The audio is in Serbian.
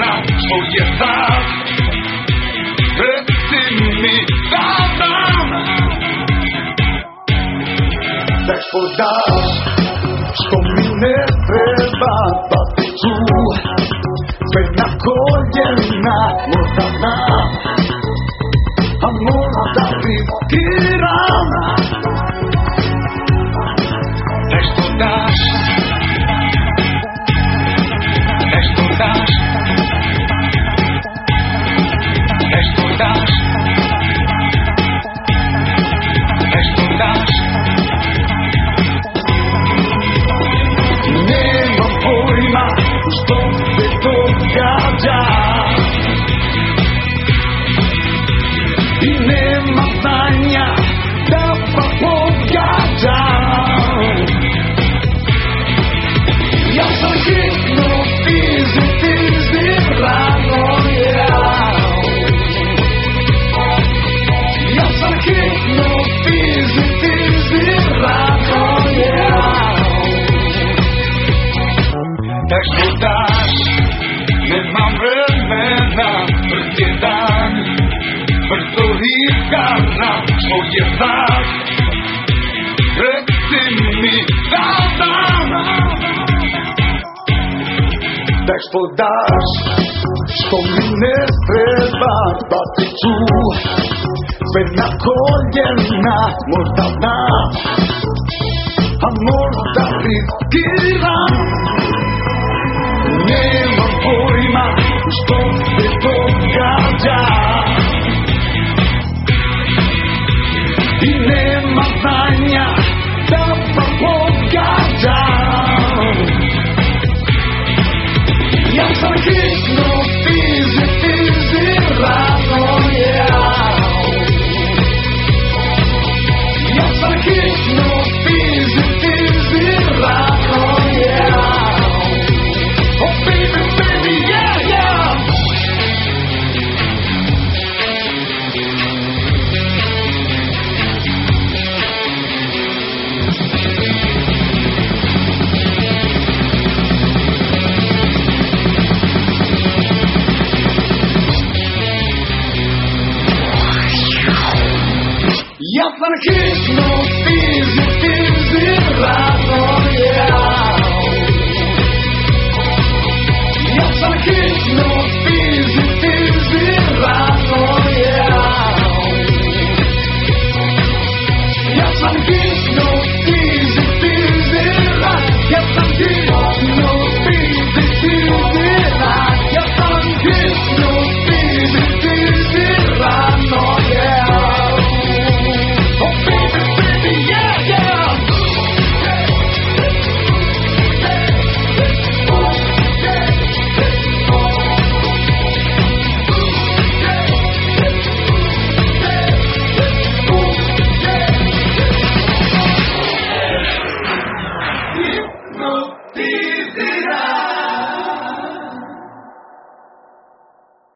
na tvoje tak. Reci mi da dam. Tak podaš što mi ne treba, pa ti ću sve na koljena možda dam, a možda riskiram. Nešto daš, nešto daš, nešto daš, nešto daš. Nemam pojma što se događa i nemam znanja da pa pogađam. Ja sam hipnotizirano, ja sam hipnotizirano. Tak što daš, nemam vremena, brz je dan, brzo iskana, što je tak. Reci mi da dam. Tak što daš, što mi ne treba, pa ti ću sve na koljena možda dam, a možda riskiram. Nemam pojma što se događa i nemam znanja da pa pogađam. Ja sam hipnotizirano, ja sam hipnotizirano. Oh baby, baby, yeah, yeah. Ja sam hipnotizirano.